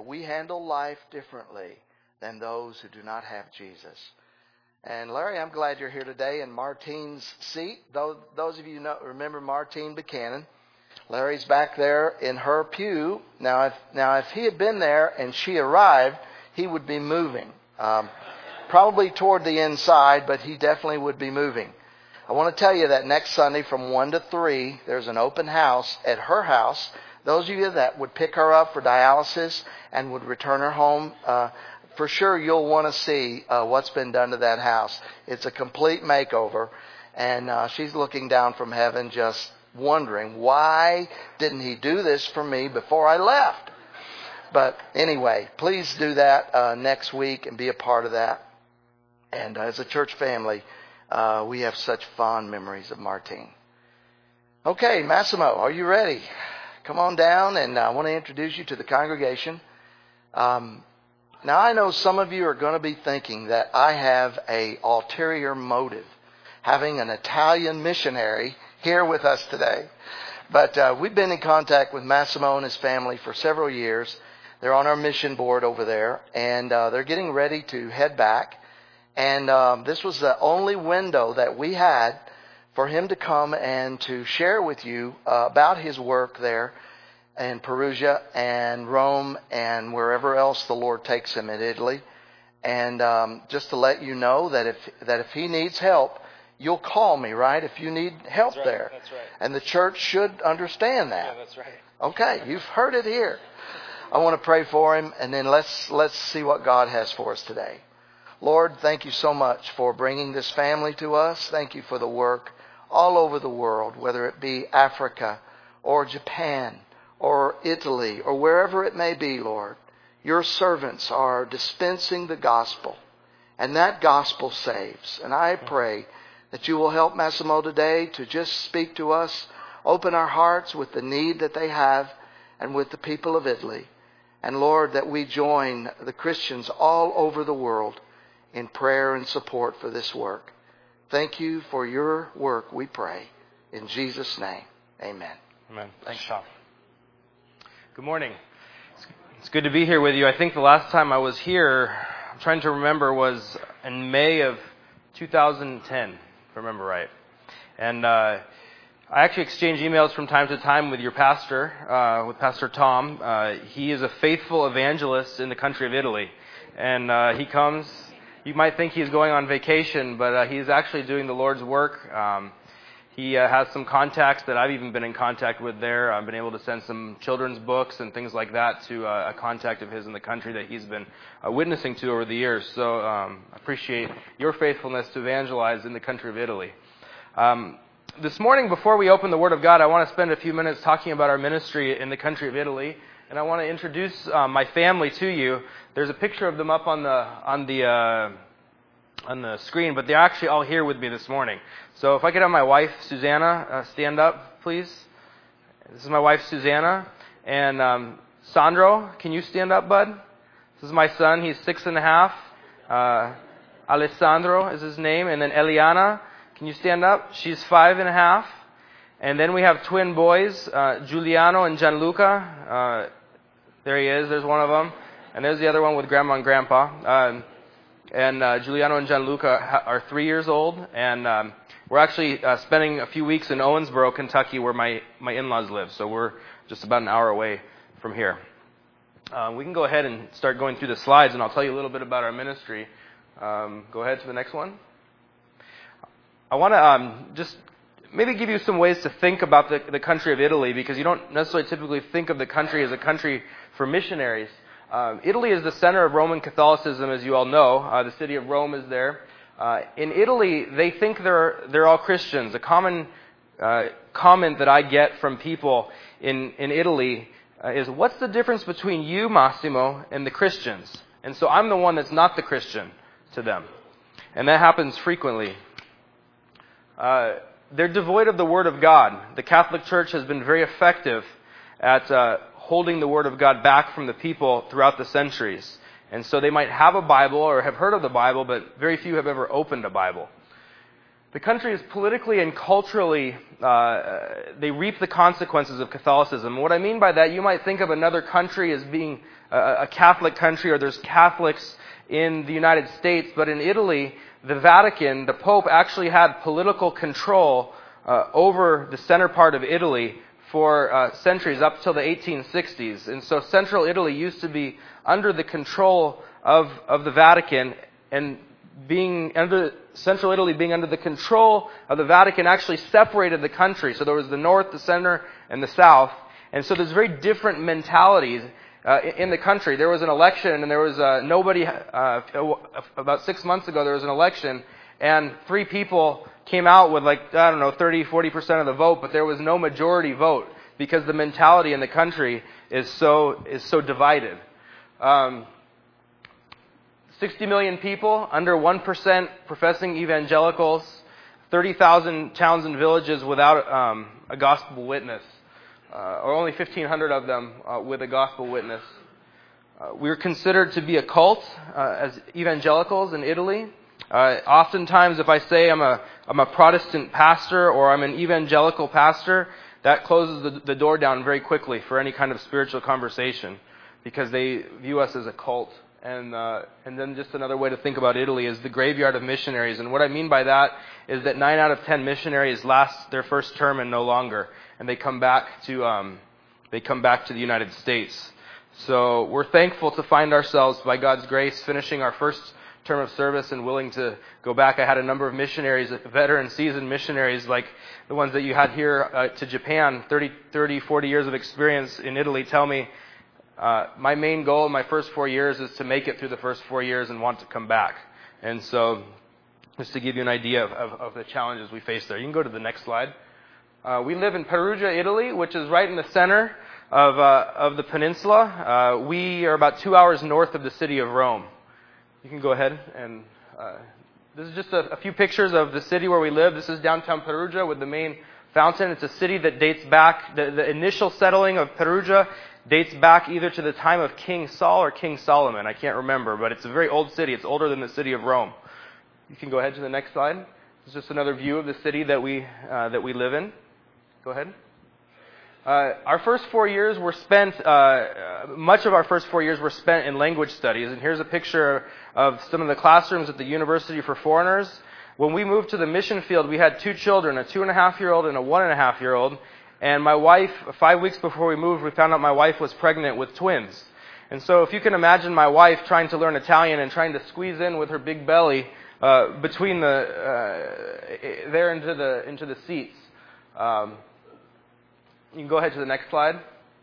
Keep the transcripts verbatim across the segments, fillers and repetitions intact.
we handle life differently than those who do not have Jesus. And Larry, I'm glad you're here today in Martine's seat. Those, those of you who know, remember Martine Buchanan, Larry's back there in her pew. Now, if now if he had been there and she arrived, he would be moving. Um, probably toward the inside, but he definitely would be moving. I want to tell you that next Sunday from one to three, there's an open house at her house. Those of you that would pick her up for dialysis and would return her home, uh, for sure you'll want to see uh, what's been done to that house. It's a complete makeover, and uh, she's looking down from heaven just wondering, why didn't he do this for me before I left? But anyway, please do that uh, next week and be a part of that. And uh, as a church family, Uh, we have such fond memories of Martine. Okay, Massimo, are you ready? Come on down, and I want to introduce you to the congregation. Um, now, I know some of you are going to be thinking that I have a ulterior motive, having an Italian missionary here with us today. But uh, we've been in contact with Massimo and his family for several years. They're on our mission board over there, and uh, they're getting ready to head back. And um, this was the only window that we had for him to come and to share with you uh, about his work there in Perugia and Rome and wherever else the Lord takes him in Italy. And um, just to let you know that if that if he needs help, you'll call me, right? If you need help that's right, there. That's right. And the church should understand that. Yeah, that's right. Okay, you've heard it here. I want to pray for him, and then let's let's see what God has for us today. Lord, thank you so much for bringing this family to us. Thank you for the work all over the world, whether it be Africa or Japan or Italy or wherever it may be, Lord. Your servants are dispensing the gospel, and that gospel saves. And I pray that you will help Massimo today to just speak to us, open our hearts with the need that they have and with the people of Italy. And Lord, that we join the Christians all over the world in prayer and support for this work. Thank you for your work, we pray. In Jesus' name, amen. Amen. Thanks, Sean. Good morning. It's good to be here with you. I think the last time I was here, I'm trying to remember, was in May of two thousand ten, if I remember right. And uh, I actually exchange emails from time to time with your pastor, uh, with Pastor Tom. Uh, he is a faithful evangelist in the country of Italy. And uh, he comes... You might think he's going on vacation, but uh, he's actually doing the Lord's work. Um, he uh, has some contacts that I've even been in contact with there. I've been able to send some children's books and things like that to uh, a contact of his in the country that he's been uh, witnessing to over the years. So um, I appreciate your faithfulness to evangelize in the country of Italy. Um, this morning, before we open the Word of God, I want to spend a few minutes talking about our ministry in the country of Italy. And I want to introduce uh, my family to you. There's a picture of them up on the on the uh, on the screen, but they're actually all here with me this morning. So if I could have my wife Susanna uh, stand up, please. This is my wife Susanna, and um, Sandro, can you stand up, bud? This is my son. He's six and a half. Uh, Alessandro is his name, and then Eliana, can you stand up? She's five and a half. And then we have twin boys, uh, Giuliano and Gianluca. Uh, there he is. There's one of them. And there's the other one with Grandma and Grandpa. Um, and uh, Giuliano and Gianluca ha- are three years old. And um, we're actually uh, spending a few weeks in Owensboro, Kentucky, where my, my in-laws live. So we're just about an hour away from here. Uh, we can go ahead and start going through the slides, and I'll tell you a little bit about our ministry. Um, go ahead to the next one. I want to um, just... maybe give you some ways to think about the, the country of Italy, because you don't necessarily typically think of the country as a country for missionaries. Um, Italy is the center of Roman Catholicism, as you all know. Uh, the city of Rome is there. Uh, in Italy, they think they're they're all Christians. A common uh, comment that I get from people in in Italy uh, is, "What's the difference between you, Massimo, and the Christians?" And so I'm the one that's not the Christian to them, and that happens frequently. Uh, They're devoid of the Word of God. The Catholic Church has been very effective at uh, holding the Word of God back from the people throughout the centuries. And so they might have a Bible or have heard of the Bible, but very few have ever opened a Bible. The country is politically and culturally, uh, they reap the consequences of Catholicism. What I mean by that, you might think of another country as being a, a Catholic country, or there's Catholics in the United States, but in Italy, the Vatican, the Pope actually had political control uh, over the center part of Italy for uh, centuries, up till the eighteen sixties. And so central Italy used to be under the control of, of the Vatican, and being under central Italy being under the control of the Vatican actually separated the country. So there was the north, the center, and the south. And so there's very different mentalities uh, in the country. There was an election, and there was uh, nobody, uh, about six months ago, there was an election, and three people came out with like, I don't know, thirty, forty percent of the vote, but there was no majority vote because the mentality in the country is so, is so divided. Um, sixty million people, under one percent professing evangelicals, thirty thousand towns and villages without um, a gospel witness, uh, or only fifteen hundred of them uh, with a gospel witness. Uh, we're considered to be a cult uh, as evangelicals in Italy. Uh, oftentimes, if I say I'm a I'm a Protestant pastor or I'm an evangelical pastor, that closes the, the door down very quickly for any kind of spiritual conversation, because they view us as a cult. And uh, and then just another way to think about Italy is the graveyard of missionaries. And what I mean by that is that nine out of ten missionaries last their first term and no longer, and they come back to um, they come back to the United States. So we're thankful to find ourselves, by God's grace, finishing our first term of service and willing to go back. I had a number of missionaries, veteran, seasoned missionaries, like the ones that you had here uh, to Japan, thirty, thirty, forty years of experience in Italy, tell me, Uh, my main goal in my first four years is to make it through the first four years and want to come back. And so, just to give you an idea of, of, of the challenges we face there. You can go to the next slide. Uh, we live in Perugia, Italy, which is right in the center of, uh, of the peninsula. Uh, we are about two hours north of the city of Rome. You can go ahead and... Uh, this is just a, a few pictures of the city where we live. This is downtown Perugia with the main fountain. It's a city that dates back... The, the initial settling of Perugia dates back either to the time of King Saul or King Solomon. I can't remember, but it's a very old city. It's older than the city of Rome. You can go ahead to the next slide. It's just another view of the city that we uh, that we live in. Go ahead. Uh, our first four years were spent, uh, much of our first four years were spent in language studies. And here's a picture of some of the classrooms at the University for Foreigners. When we moved to the mission field, we had two children, a two and a half year old and a one and a half year old. And my wife, five weeks before we moved, we found out my wife was pregnant with twins. And so if you can imagine my wife trying to learn Italian and trying to squeeze in with her big belly uh, between the, uh, there into the, into the seats. Um, you can go ahead to the next slide.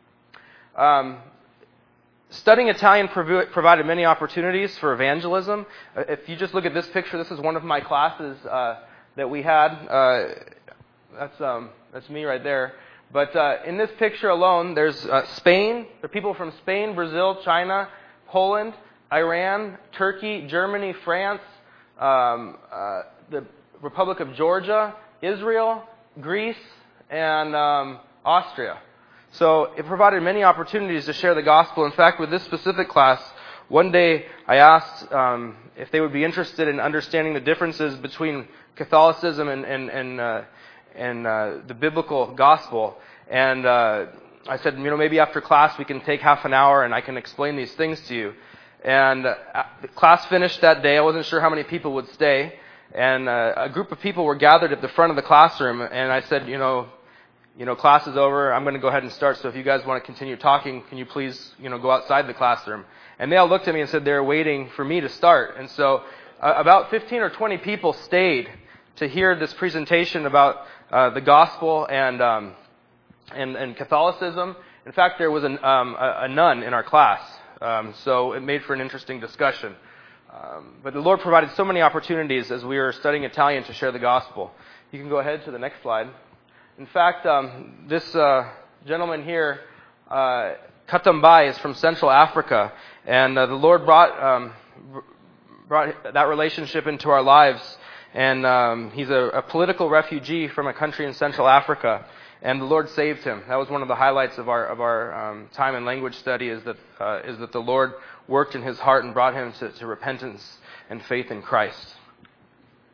Um, studying Italian prov- provided many opportunities for evangelism. Uh, if you just look at this picture, this is one of my classes uh, that we had. Uh, that's, um, that's me right there. But uh, in this picture alone, there's uh, Spain. There are people from Spain, Brazil, China, Poland, Iran, Turkey, Germany, France, um, uh, the Republic of Georgia, Israel, Greece, and um, Austria. So it provided many opportunities to share the gospel. In fact, with this specific class, one day I asked um, if they would be interested in understanding the differences between Catholicism and, and, and uh, and uh, the biblical gospel. And uh, I said, you know, maybe after class we can take half an hour and I can explain these things to you. And uh, the class finished that day. I wasn't sure how many people would stay. And uh, a group of people were gathered at the front of the classroom. And I said, you know, you know, class is over. I'm going to go ahead and start. So if you guys want to continue talking, can you please, you know, go outside the classroom? And they all looked at me and said they were waiting for me to start. And so uh, about fifteen or twenty people stayed to hear this presentation about uh, the gospel and, um, and and Catholicism. In fact, there was an, um, a, a nun in our class, um, so it made for an interesting discussion. Um, but the Lord provided so many opportunities as we were studying Italian to share the gospel. You can go ahead to the next slide. In fact, um, this uh, gentleman here, uh, Katambai, is from Central Africa, and uh, the Lord brought um, brought that relationship into our lives. And um, he's a, a political refugee from a country in Central Africa, and the Lord saved him. That was one of the highlights of our of our um, time in language study, is that uh, is that the Lord worked in his heart and brought him to, to repentance and faith in Christ.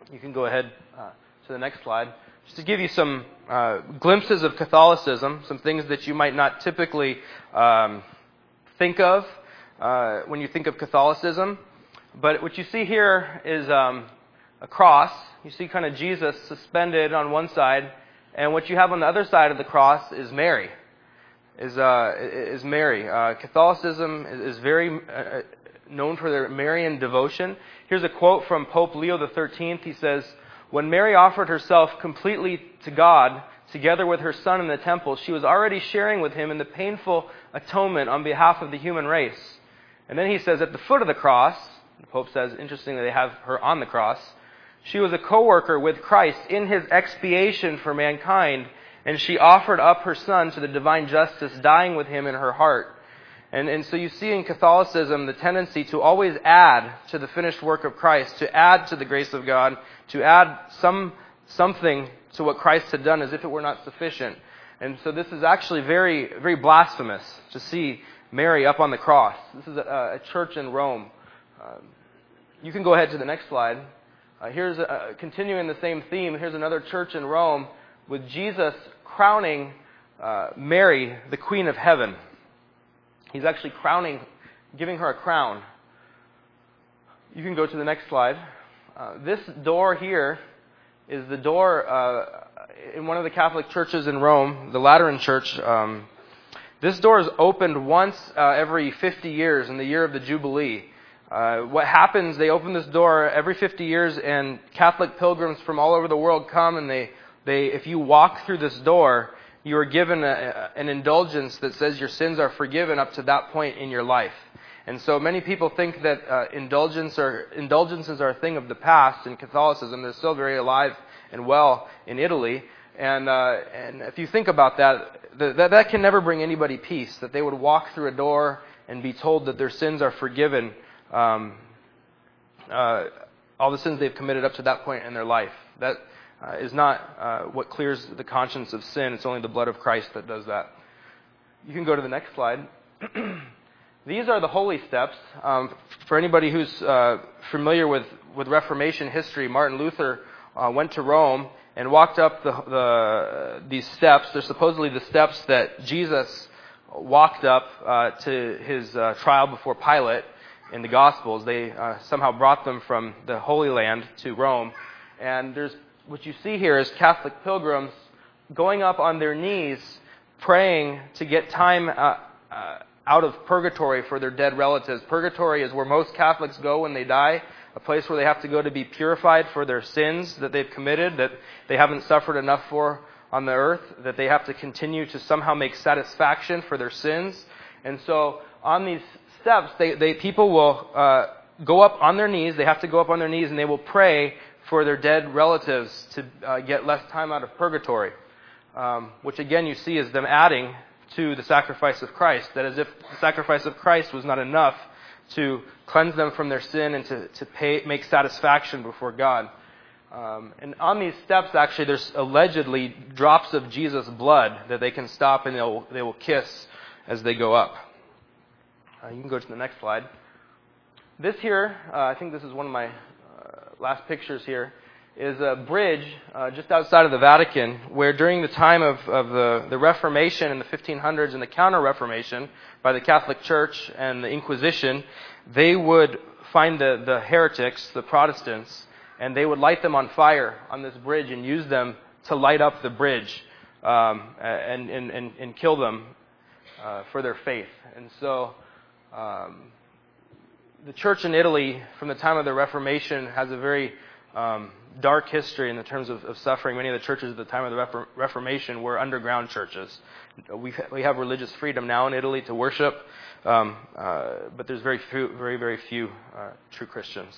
You can go ahead uh, to the next slide. Just to give you some uh, glimpses of Catholicism, some things that you might not typically um, think of uh, when you think of Catholicism. But what you see here is um, a cross. You see kind of Jesus suspended on one side, and what you have on the other side of the cross is Mary. Is uh, is Mary. Uh, Catholicism is very uh, known for their Marian devotion. Here's a quote from Pope Leo the thirteenth. He says, "When Mary offered herself completely to God, together with her Son in the temple, she was already sharing with Him in the painful atonement on behalf of the human race." And then he says, at the foot of the cross, the Pope says, interestingly, they have her on the cross, "She was a co-worker with Christ in His expiation for mankind, and she offered up her Son to the divine justice, dying with Him in her heart." And, and so you see in Catholicism the tendency to always add to the finished work of Christ, to add to the grace of God, to add some something to what Christ had done as if it were not sufficient. And so this is actually very, very blasphemous to see Mary up on the cross. This is a, a church in Rome. Um, you can go ahead to the next slide. Uh, here's a, continuing the same theme. Here's another church in Rome with Jesus crowning uh, Mary, the Queen of Heaven. He's actually crowning, giving her a crown. You can go to the next slide. Uh, this door here is the door uh, in one of the Catholic churches in Rome, the Lateran Church. Um, this door is opened once uh, every fifty years in the year of the Jubilee. Uh, what happens, they open this door every fifty years, and Catholic pilgrims from all over the world come, and they, they if you walk through this door, you are given a, an indulgence that says your sins are forgiven up to that point in your life. And so many people think that uh, indulgence or indulgences are a thing of the past in Catholicism. They're still very alive and well in Italy. And uh, and if you think about that, that, that can never bring anybody peace, that they would walk through a door and be told that their sins are forgiven, um, uh, all the sins they've committed up to that point in their life. That Uh, is not uh, what clears the conscience of sin. It's only the blood of Christ that does that. You can go to the next slide. These are the holy steps. Um, for anybody who's uh, familiar with, with Reformation history, Martin Luther uh, went to Rome and walked up the, the these steps. They're supposedly the steps that Jesus walked up uh, to his uh, trial before Pilate in the Gospels. They uh, somehow brought them from the Holy Land to Rome. And there's what you see here is Catholic pilgrims going up on their knees, praying to get time uh, uh, out of purgatory for their dead relatives. Purgatory is where most Catholics go when they die, a place where they have to go to be purified for their sins that they've committed, that they haven't suffered enough for on the earth, that they have to continue to somehow make satisfaction for their sins. And so on these steps, they, they people will uh, go up on their knees. They have to go up on their knees, and they will pray for their dead relatives to uh, get less time out of purgatory, um, which again you see is them adding to the sacrifice of Christ, that as if the sacrifice of Christ was not enough to cleanse them from their sin and to, to pay, make satisfaction before God. Um, and on these steps, actually, there's allegedly drops of Jesus' blood that they can stop and they'll, they will kiss as they go up. Uh, you can go to the next slide. This here, uh, I think this is one of my last pictures here, is a bridge uh, just outside of the Vatican where during the time of, of the, the Reformation in the fifteen hundreds and the Counter-Reformation by the Catholic Church and the Inquisition, they would find the, the heretics, the Protestants, and they would light them on fire on this bridge and use them to light up the bridge um, and, and, and, and kill them uh, for their faith. And so um, the church in Italy, from the time of the Reformation, has a very um, dark history in the terms of, of suffering. Many of the churches at the time of the Refor- Reformation were underground churches. We we have religious freedom now in Italy to worship, um, uh, but there's very few, very very few uh, true Christians.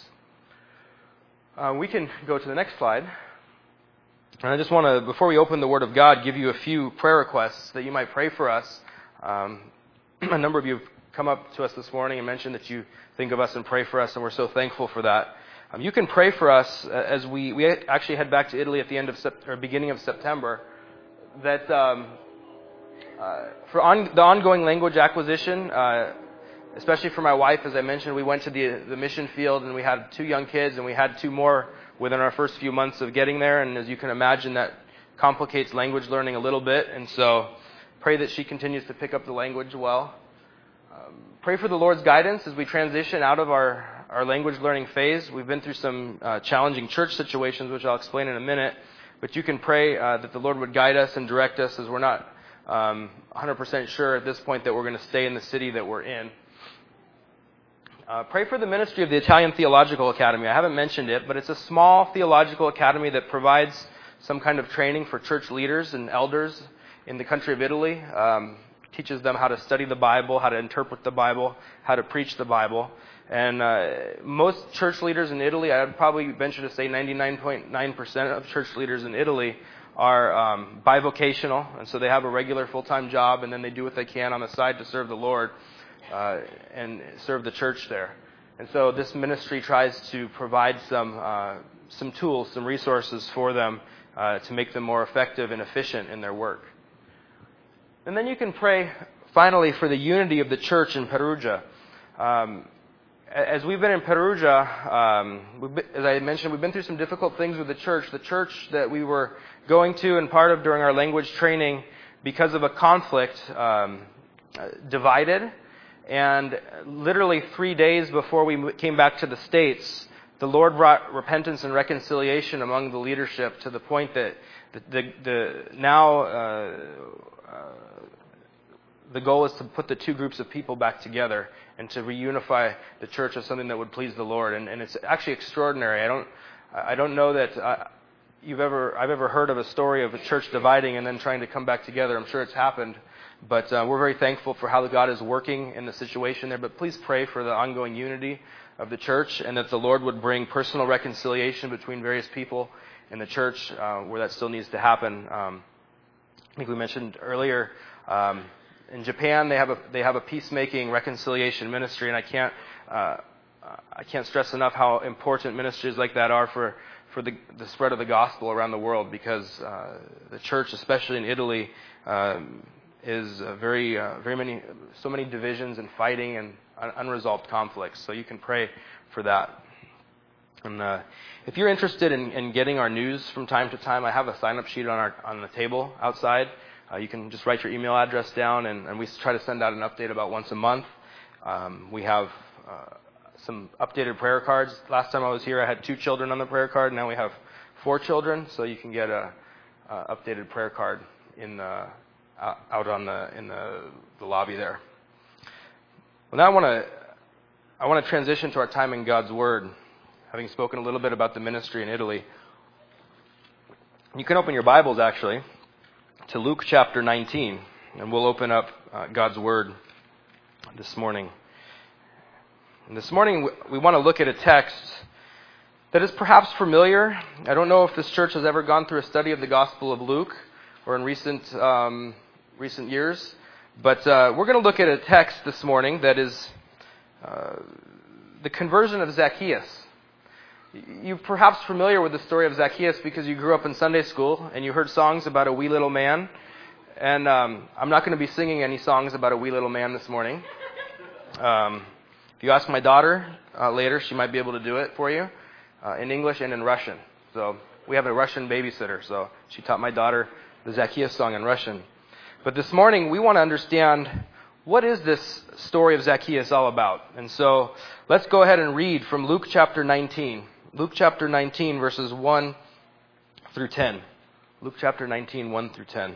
Uh, we can go to the next slide. And I just want to, before we open the Word of God, give you a few prayer requests that you might pray for us. Um, a number of you have come up to us this morning and mentioned that you think of us and pray for us, and we're so thankful for that. Um, you can pray for us as we, we actually head back to Italy at the end of sep- or beginning of September, that um, uh, for on, the ongoing language acquisition, uh, especially for my wife, as I mentioned, we went to the the mission field and we had two young kids, and we had two more within our first few months of getting there. And as you can imagine, that complicates language learning a little bit. And so pray that she continues to pick up the language well. Um, pray for the Lord's guidance as we transition out of our, our language learning phase. We've been through some uh, challenging church situations, which I'll explain in a minute. But you can pray uh, that the Lord would guide us and direct us, as we're not um, one hundred percent sure at this point that we're going to stay in the city that we're in. Uh, pray for the ministry of the Italian Theological Academy. I haven't mentioned it, but it's a small theological academy that provides some kind of training for church leaders and elders in the country of Italy. Um, teaches them how to study the Bible, how to interpret the Bible, how to preach the Bible. And uh, most church leaders in Italy, I would probably venture to say ninety-nine point nine percent of church leaders in Italy are um, bivocational, and so they have a regular full-time job, and then they do what they can on the side to serve the Lord uh, and serve the church there. And so this ministry tries to provide some uh, some tools, some resources for them uh, to make them more effective and efficient in their work. And then you can pray, finally, for the unity of the church in Perugia. Um, as we've been in Perugia, um, we've been, as I mentioned, we've been through some difficult things with the church. The church that we were going to and part of during our language training, because of a conflict, um, divided. And literally three days before we came back to the States, the Lord brought repentance and reconciliation among the leadership to the point that the, the, the now uh, uh, the goal is to put the two groups of people back together and to reunify the church as something that would please the Lord. And, and it's actually extraordinary. I don't I don't know that uh, you've ever I've ever heard of a story of a church dividing and then trying to come back together. I'm sure it's happened. But uh, we're very thankful for how God is working in the situation there. But please pray for the ongoing unity of the church, and that the Lord would bring personal reconciliation between various people in the church uh, where that still needs to happen. Um, I think we mentioned earlier, um, in Japan they have a they have a peacemaking reconciliation ministry, and I can't uh, I can't stress enough how important ministries like that are for for the, the spread of the gospel around the world, because uh, the church, especially in Italy, Um, is uh, very, uh, very many, so many divisions and fighting and un- unresolved conflicts. So you can pray for that. And uh, if you're interested in, in getting our news from time to time, I have a sign-up sheet on our on the table outside. Uh, you can just write your email address down, and, and we try to send out an update about once a month. Um, we have uh, some updated prayer cards. Last time I was here, I had two children on the prayer card. Now we have four children, so you can get a, a updated prayer card in the out on the in the, the lobby there. Well, now I want to I want to transition to our time in God's Word, having spoken a little bit about the ministry in Italy. You can open your Bibles, actually, to Luke chapter nineteen, and we'll open up uh, God's Word this morning. And this morning we want to look at a text that is perhaps familiar. I don't know if this church has ever gone through a study of the Gospel of Luke, or in recent um, recent years, but uh, we're going to look at a text this morning that is uh, the conversion of Zacchaeus. You're perhaps familiar with the story of Zacchaeus because you grew up in Sunday school and you heard songs about a wee little man. And um, I'm not going to be singing any songs about a wee little man this morning. Um, if you ask my daughter uh, later, she might be able to do it for you uh, in English and in Russian. So we have a Russian babysitter, so she taught my daughter the Zacchaeus song in Russian. But this morning, we want to understand, what is this story of Zacchaeus all about? And so let's go ahead and read from Luke chapter nineteen. Luke chapter nineteen, verses one through ten. Luke chapter nineteen, one through ten.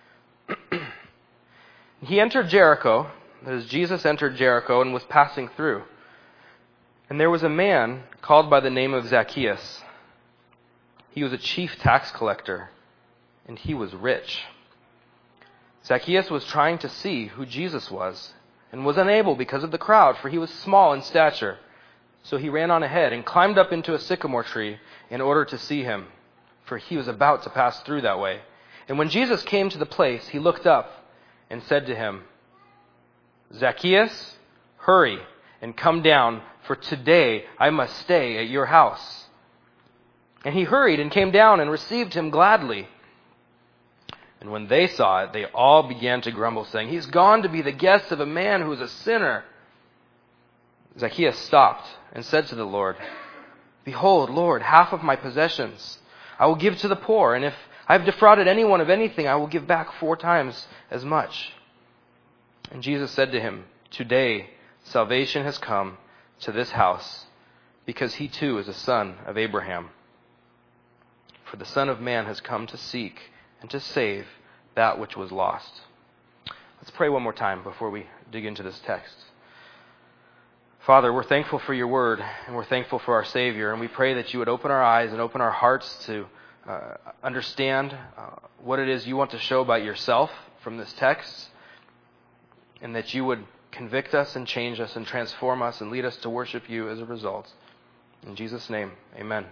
He entered Jericho, that is, Jesus entered Jericho and was passing through. And there was a man called by the name of Zacchaeus. He was a chief tax collector, and he was rich. Zacchaeus was trying to see who Jesus was, and was unable because of the crowd, for he was small in stature. So he ran on ahead and climbed up into a sycamore tree in order to see him, for he was about to pass through that way. And when Jesus came to the place, he looked up and said to him, Zacchaeus, hurry and come down, for today I must stay at your house. And he hurried and came down and received him gladly. And when they saw it, they all began to grumble, saying, He's gone to be the guest of a man who is a sinner. Zacchaeus stopped and said to the Lord, "Behold, Lord, half of my possessions I will give to the poor, and if I have defrauded anyone of anything, I will give back four times as much." And Jesus said to him, "Today salvation has come to this house, because he too is a son of Abraham. For the Son of Man has come to seek and to save that which was lost." Let's pray one more time before we dig into this text. Father, we're thankful for your word, and we're thankful for our Savior, and we pray that you would open our eyes and open our hearts to uh, understand uh, what it is you want to show about yourself from this text, and that you would convict us and change us and transform us and lead us to worship you as a result. In Jesus' name, amen.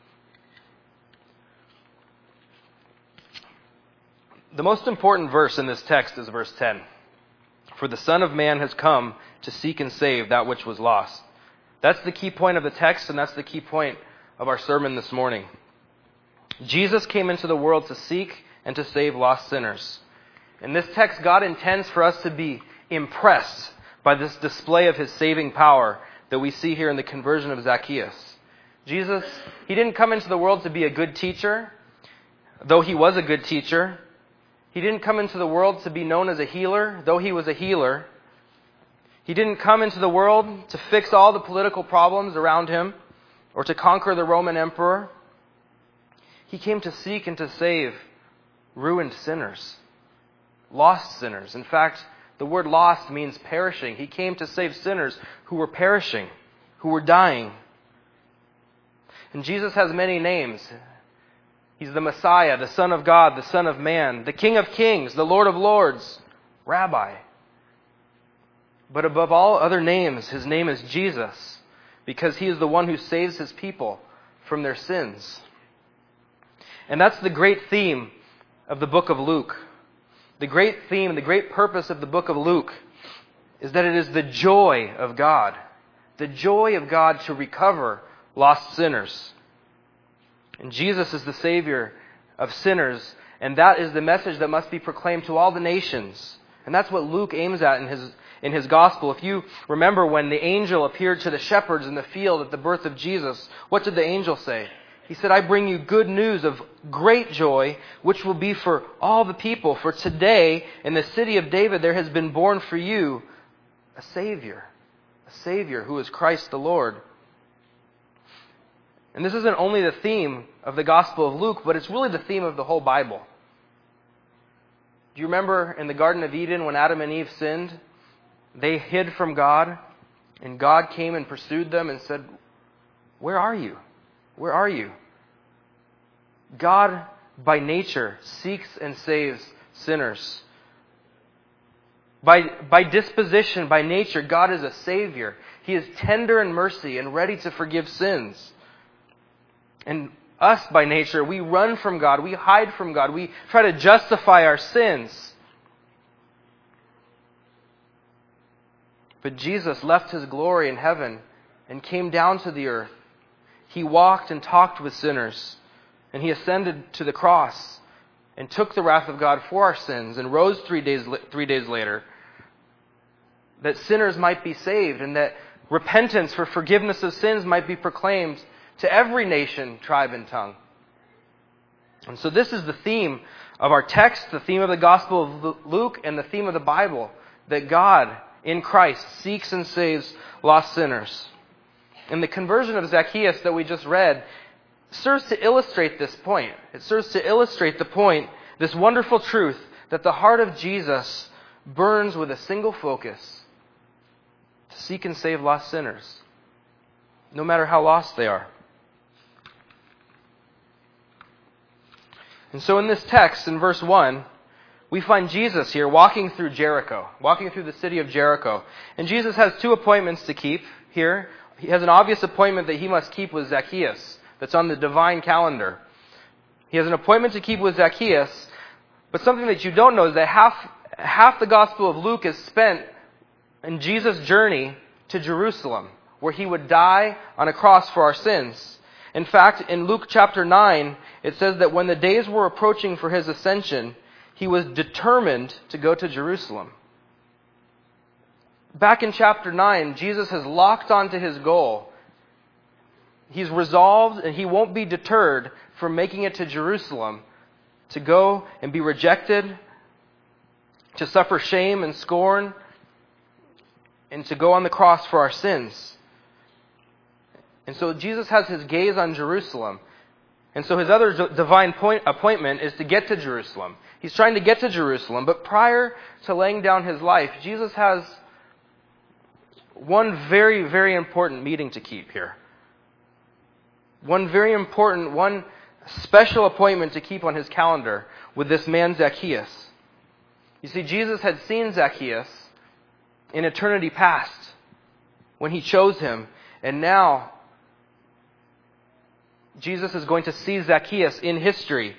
The most important verse in this text is verse ten. For the Son of Man has come to seek and save that which was lost. That's the key point of the text, and that's the key point of our sermon this morning. Jesus came into the world to seek and to save lost sinners. In this text, God intends for us to be impressed by this display of his saving power that we see here in the conversion of Zacchaeus. Jesus, he didn't come into the world to be a good teacher, though he was a good teacher. He didn't come into the world to be known as a healer, though he was a healer. He didn't come into the world to fix all the political problems around him or to conquer the Roman emperor. He came to seek and to save ruined sinners, lost sinners. In fact, the word lost means perishing. He came to save sinners who were perishing, who were dying. And Jesus has many names. He's the Messiah, the Son of God, the Son of Man, the King of Kings, the Lord of Lords, Rabbi. But above all other names, his name is Jesus, because he is the one who saves his people from their sins. And that's the great theme of the book of Luke. The great theme, the great purpose of the book of Luke is that it is the joy of God, the joy of God to recover lost sinners. And Jesus is the Savior of sinners, and that is the message that must be proclaimed to all the nations. And that's what Luke aims at in his in his gospel. If you remember when the angel appeared to the shepherds in the field at the birth of Jesus, what did the angel say? He said, "I bring you good news of great joy, which will be for all the people. For today, in the city of David, there has been born for you a Savior, a Savior who is Christ the Lord." And this isn't only the theme of the Gospel of Luke, but it's really the theme of the whole Bible. Do you remember in the Garden of Eden when Adam and Eve sinned? They hid from God, and God came and pursued them and said, "Where are you? Where are you?" God, by nature, seeks and saves sinners. By, by disposition, by nature, God is a Savior. He is tender in mercy and ready to forgive sins. And us, by nature, we run from God. We hide from God. We try to justify our sins. But Jesus left his glory in heaven and came down to the earth. He walked and talked with sinners. And he ascended to the cross and took the wrath of God for our sins and rose three days, three days later, that sinners might be saved and that repentance for forgiveness of sins might be proclaimed to every nation, tribe, and tongue. And so this is the theme of our text, the theme of the Gospel of Luke, and the theme of the Bible, that God in Christ seeks and saves lost sinners. And the conversion of Zacchaeus that we just read serves to illustrate this point. It serves to illustrate the point, this wonderful truth, that the heart of Jesus burns with a single focus: to seek and save lost sinners, no matter how lost they are. And so in this text, in verse one, we find Jesus here walking through Jericho, walking through the city of Jericho. And Jesus has two appointments to keep here. He has an obvious appointment that he must keep with Zacchaeus that's on the divine calendar. He has an appointment to keep with Zacchaeus, but something that you don't know is that half, half the Gospel of Luke is spent in Jesus' journey to Jerusalem, where he would die on a cross for our sins. In fact, in Luke chapter nine, it says that when the days were approaching for his ascension, he was determined to go to Jerusalem. back in chapter nine, Jesus has locked onto his goal. He's resolved and he won't be deterred from making it to Jerusalem to go and be rejected, to suffer shame and scorn, and to go on the cross for our sins. And so Jesus has his gaze on Jerusalem. And so his other divine point, appointment is to get to Jerusalem. He's trying to get to Jerusalem, but prior to laying down his life, Jesus has one very, very important meeting to keep here. One very important, one special appointment to keep on his calendar with this man Zacchaeus. You see, Jesus had seen Zacchaeus in eternity past when he chose him, and now Jesus is going to see Zacchaeus in history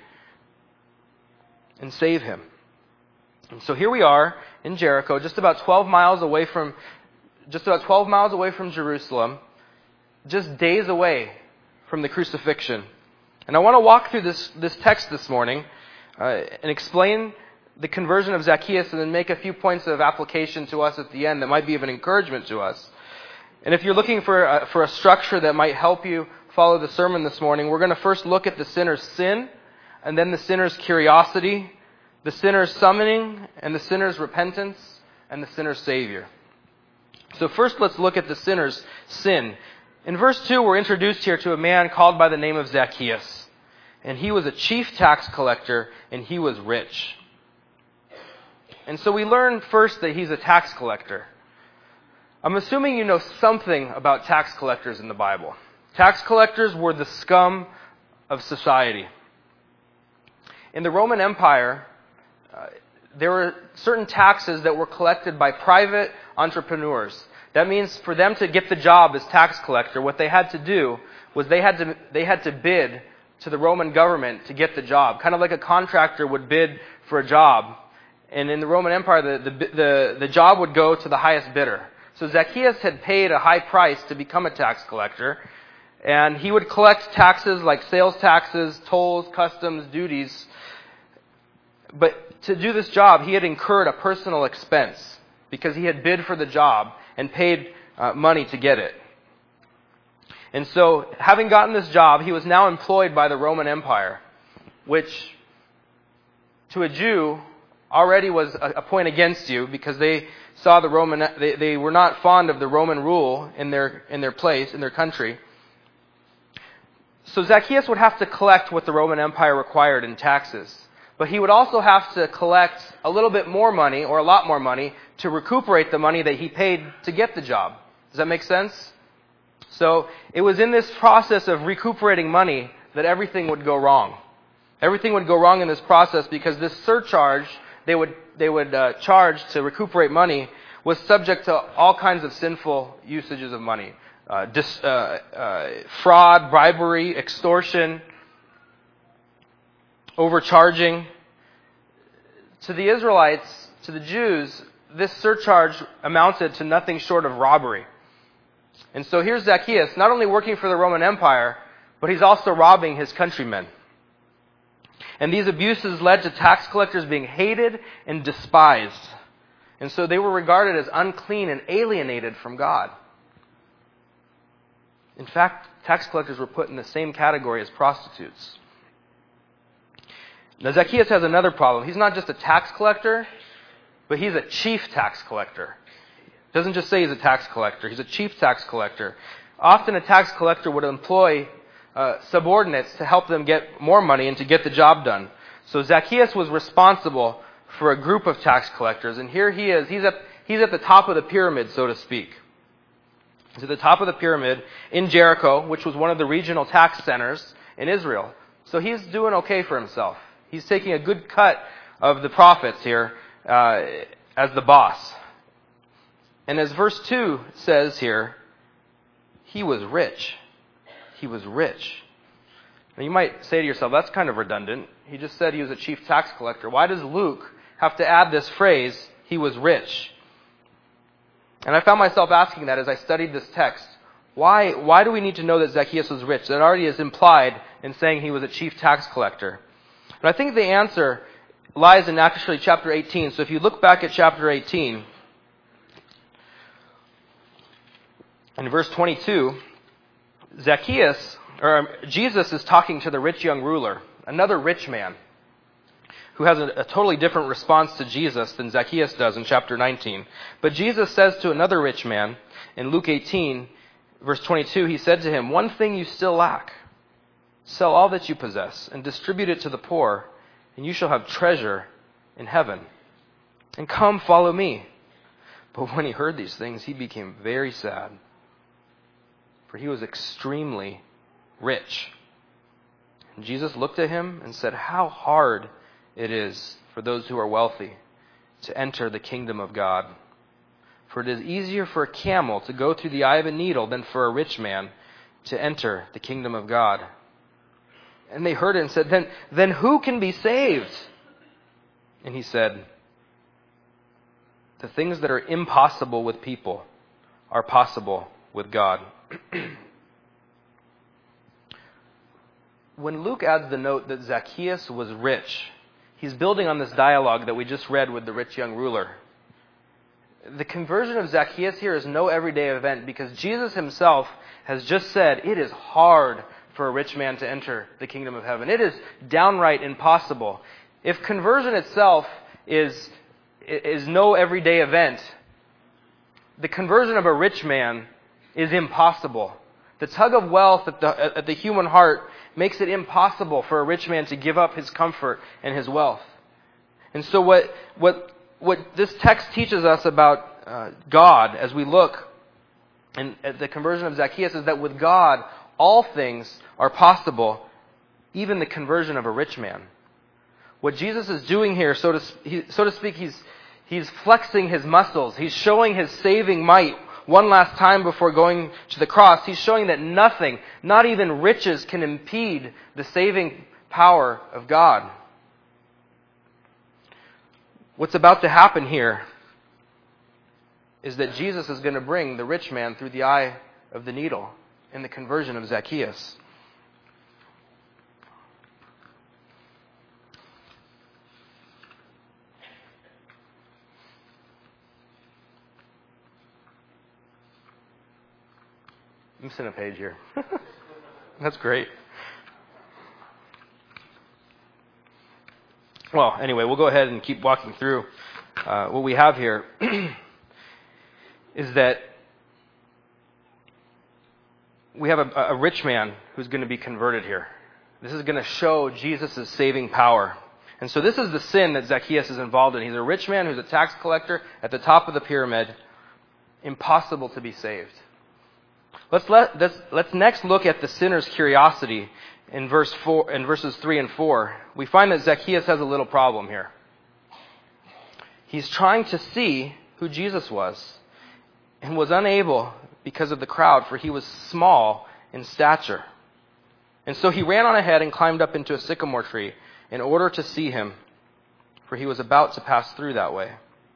and save him. And so here we are in Jericho, just about twelve miles away from, just about twelve miles away from Jerusalem, just days away from the crucifixion. And I want to walk through this, this text this morning uh, and explain the conversion of Zacchaeus and then make a few points of application to us at the end that might be of an encouragement to us. And if you're looking for a, for a structure that might help you follow the sermon this morning, we're going to first look at the sinner's sin, and then the sinner's curiosity, the sinner's summoning, and the sinner's repentance, and the sinner's savior. So first let's look at the sinner's sin. In verse two, we're introduced here to a man called by the name of Zacchaeus. And he was a chief tax collector, and he was rich. And so we learn first that he's a tax collector. I'm assuming you know something about tax collectors in the Bible. Tax collectors were the scum of society. In the Roman Empire, uh, there were certain taxes that were collected by private entrepreneurs. That means for them to get the job as tax collector, what they had to do was they had to they had to bid to the Roman government to get the job, kind of like a contractor would bid for a job. And in the Roman Empire, the, the, the, the job would go to the highest bidder. So Zacchaeus had paid a high price to become a tax collector, and he would collect taxes like sales taxes, tolls, customs, duties. But to do this job, he had incurred a personal expense because he had bid for the job and paid uh, money to get it. And so, having gotten this job, he was now employed by the Roman Empire, which to a Jew already was a, a point against you because they saw the Roman, they, they were not fond of the Roman rule in their in their place, in their country. So Zacchaeus would have to collect what the Roman Empire required in taxes. But he would also have to collect a little bit more money, or a lot more money, to recuperate the money that he paid to get the job. Does that make sense? So it was in this process of recuperating money that everything would go wrong. Everything would go wrong in this process because this surcharge they would they would uh, charge to recuperate money was subject to all kinds of sinful usages of money. Uh, dis, uh, uh, fraud, bribery, extortion, overcharging. To the Israelites, to the Jews, this surcharge amounted to nothing short of robbery. And so here's Zacchaeus, not only working for the Roman Empire, but he's also robbing his countrymen. And these abuses led to tax collectors being hated and despised. And so they were regarded as unclean and alienated from God. In fact, tax collectors were put in the same category as prostitutes. Now Zacchaeus has another problem. He's not just a tax collector, but he's a chief tax collector. It doesn't just say he's a tax collector. He's a chief tax collector. Often a tax collector would employ uh, subordinates to help them get more money and to get the job done. So Zacchaeus was responsible for a group of tax collectors. And here he is. He's at, he's at the top of the pyramid, so to speak. He's at the top of the pyramid in Jericho, which was one of the regional tax centers in Israel. So he's doing okay for himself. He's taking a good cut of the profits here uh, as the boss. And as verse two says here, he was rich. He was rich. Now you might say to yourself, that's kind of redundant. He just said he was a chief tax collector. Why does Luke have to add this phrase, he was rich? And I found myself asking that as I studied this text. Why, why do we need to know that Zacchaeus was rich? That already is implied in saying he was a chief tax collector. And I think the answer lies in actually chapter eighteen. So if you look back at chapter eighteen, In verse twenty-two, Zacchaeus, or Jesus is talking to the rich young ruler, another rich man, who has a, a totally different response to Jesus than Zacchaeus does in chapter nineteen. But Jesus says to another rich man in Luke eighteen, verse twenty-two, he said to him, "One thing you still lack. Sell all that you possess and distribute it to the poor, and you shall have treasure in heaven. And come, follow me." But when he heard these things, he became very sad, for he was extremely rich. And Jesus looked at him and said, "How hard it is for those who are wealthy to enter the kingdom of God. For it is easier for a camel to go through the eye of a needle than for a rich man to enter the kingdom of God." And they heard it and said, Then, then who can be saved? And he said, "The things that are impossible with people are possible with God." When Luke adds the note that Zacchaeus was rich, he's building on this dialogue that we just read with the rich young ruler. The conversion of Zacchaeus here is no everyday event, because Jesus himself has just said it is hard for a rich man to enter the kingdom of heaven. It is downright impossible. If conversion itself is, is no everyday event, the conversion of a rich man is impossible. The tug of wealth at the, at the human heart makes it impossible for a rich man to give up his comfort and his wealth. And so what, what, what this text teaches us about uh, God as we look in, at the conversion of Zacchaeus is that with God, all things are possible, even the conversion of a rich man. What Jesus is doing here, so to, he, so to speak, he's, he's flexing his muscles. He's showing his saving might one last time before going to the cross. He's showing that nothing, not even riches, can impede the saving power of God. What's about to happen here is that Jesus is going to bring the rich man through the eye of the needle in the conversion of Zacchaeus. I'm missing a page here. That's great. Well, anyway, we'll go ahead and keep walking through. Uh, what we have here is that we have a, a rich man who's going to be converted here. This is going to show Jesus' saving power. And so this is the sin that Zacchaeus is involved in. He's a rich man who's a tax collector at the top of the pyramid. Impossible to be saved. Let's let let's, let's next look at the sinner's curiosity in verse four, in verses three and four. We find that Zacchaeus has a little problem here. He's trying to see who Jesus was and was unable because of the crowd, for he was small in stature. And so he ran on ahead and climbed up into a sycamore tree in order to see him, for he was about to pass through that way.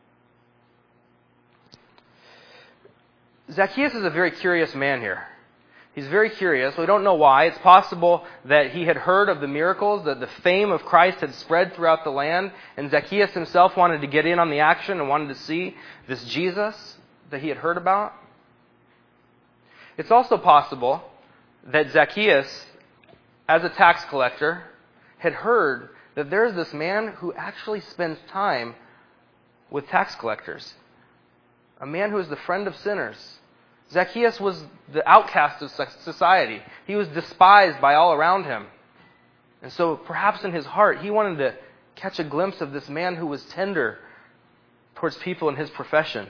Zacchaeus is a very curious man here. He's very curious. We don't know why. It's possible that he had heard of the miracles, that the fame of Christ had spread throughout the land, and Zacchaeus himself wanted to get in on the action and wanted to see this Jesus that he had heard about. It's also possible that Zacchaeus, as a tax collector, had heard that there's this man who actually spends time with tax collectors. A man who is the friend of sinners. Zacchaeus was the outcast of society. He was despised by all around him. And so perhaps in his heart, he wanted to catch a glimpse of this man who was tender towards people in his profession.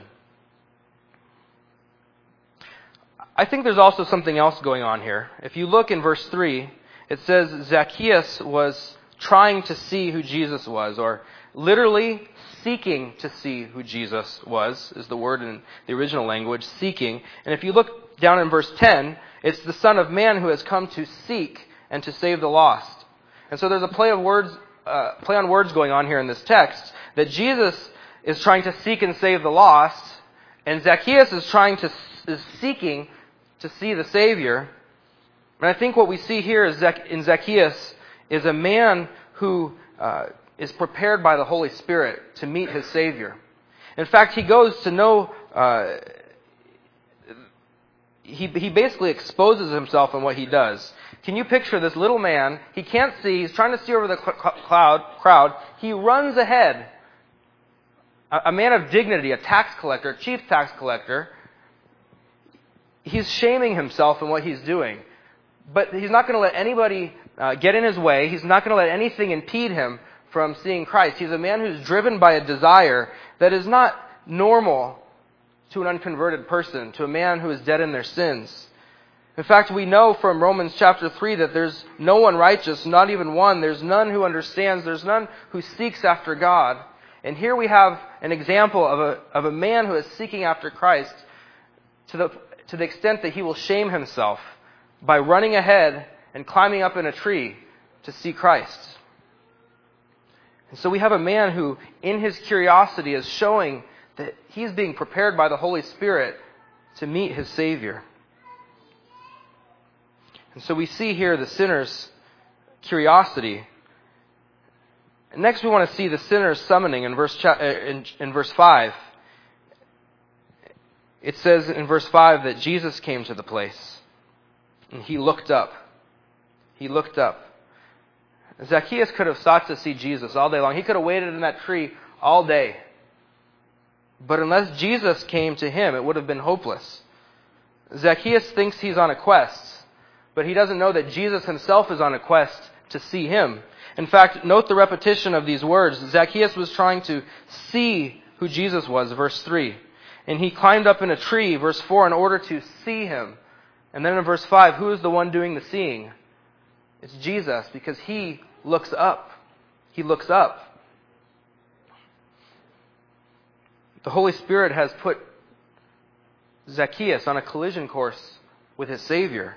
I think there's also something else going on here. If you look in verse three, it says Zacchaeus was trying to see who Jesus was, or literally seeking to see who Jesus was, is the word in the original language, seeking. And if you look down in verse ten, it's the Son of Man who has come to seek and to save the lost. And so there's a play of words, uh, play on words going on here in this text, that Jesus is trying to seek and save the lost, and Zacchaeus is trying to is seeking to see the Savior. And I think what we see here is Zac- in Zacchaeus is a man who uh, is prepared by the Holy Spirit to meet his Savior. In fact, he goes to know, uh, he, he basically exposes himself in what he does. Can you picture this little man? He can't see. He's trying to see over the cloud, crowd. He runs ahead. A, a man of dignity, a tax collector, a chief tax collector. He's shaming himself in what he's doing. But he's not going to let anybody uh, get in his way. He's not going to let anything impede him from seeing Christ. He's a man who's driven by a desire that is not normal to an unconverted person, to a man who is dead in their sins. In fact, we know from Romans chapter three that there's no one righteous, not even one. There's none who understands. There's none who seeks after God. And here we have an example of a, of a man who is seeking after Christ to the, to the extent that he will shame himself by running ahead and climbing up in a tree to see Christ. And so we have a man who, in his curiosity, is showing that he's being prepared by the Holy Spirit to meet his Savior. And so we see here the sinner's curiosity. And next we want to see the sinner's summoning in verse, in, in verse five. It says in verse five that Jesus came to the place. And he looked up. He looked up. Zacchaeus could have sought to see Jesus all day long. He could have waited in that tree all day. But unless Jesus came to him, it would have been hopeless. Zacchaeus thinks he's on a quest, but he doesn't know that Jesus himself is on a quest to see him. In fact, note the repetition of these words. Zacchaeus was trying to see who Jesus was, verse three. And he climbed up in a tree, verse four, in order to see him. And then in verse five, who is the one doing the seeing? It's Jesus, because he looks up. He looks up. The Holy Spirit has put Zacchaeus on a collision course with his Savior.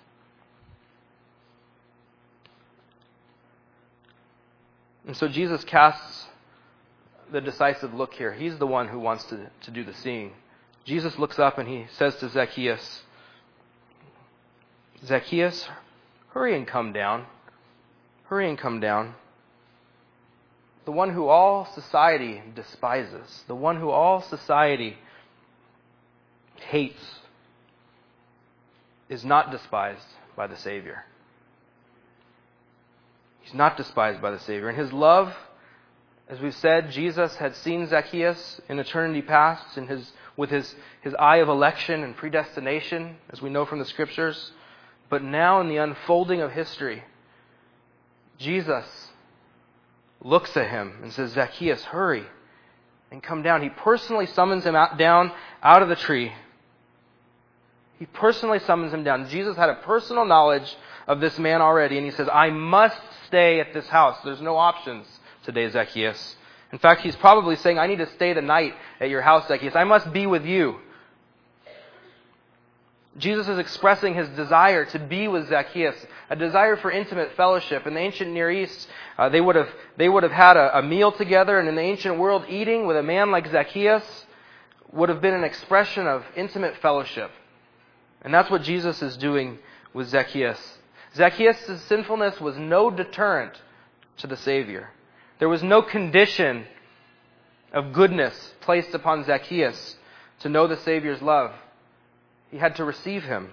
And so Jesus casts the decisive look here. He's the one who wants to, to do the seeing. Jesus looks up and he says to Zacchaeus, Zacchaeus, hurry and come down. Hurry and come down. The one who all society despises, the one who all society hates, is not despised by the Savior. He's not despised by the Savior. In his love, as we've said, Jesus had seen Zacchaeus in eternity past in his, with his, his eye of election and predestination, as we know from the Scriptures. But now in the unfolding of history, Jesus looks at him and says, Zacchaeus, hurry and come down. He personally summons him out, down out of the tree. He personally summons him down. Jesus had a personal knowledge of this man already, and he says, I must stay at this house. There's no options today, Zacchaeus. In fact, he's probably saying, I need to stay the night at your house, Zacchaeus. I must be with you. Jesus is expressing his desire to be with Zacchaeus, a desire for intimate fellowship. In the ancient Near East, uh, they would have they would have had a, a meal together, and in the ancient world, eating with a man like Zacchaeus would have been an expression of intimate fellowship. And that's what Jesus is doing with Zacchaeus. Zacchaeus' sinfulness was no deterrent to the Savior. There was no condition of goodness placed upon Zacchaeus to know the Savior's love. He had to receive him.